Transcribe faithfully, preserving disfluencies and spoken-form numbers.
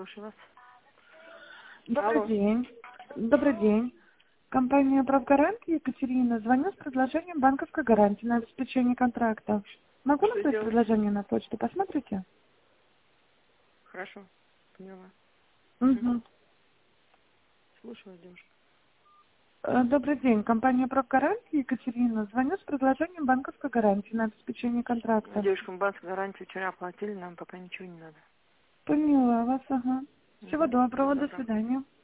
слушаю вас. Добрый Алло. день. Добрый день. Компания «Правгарант» Екатерина. Звоню с предложением банковской гарантии на обеспечение контракта. Могу Что направить делать? предложение на почту? Посмотрите. Хорошо, поняла. Угу. Угу. Слушаю, девушка. Э, Добрый день. Компания «Правгарант» Екатерина. Звоню с предложением банковской гарантии на обеспечение контракта. Девушка, мы банк гарантию вчера оплатили, нам пока ничего не надо. Поняла вас, ага. Всего Угу. Всего доброго, до доброго. свидания.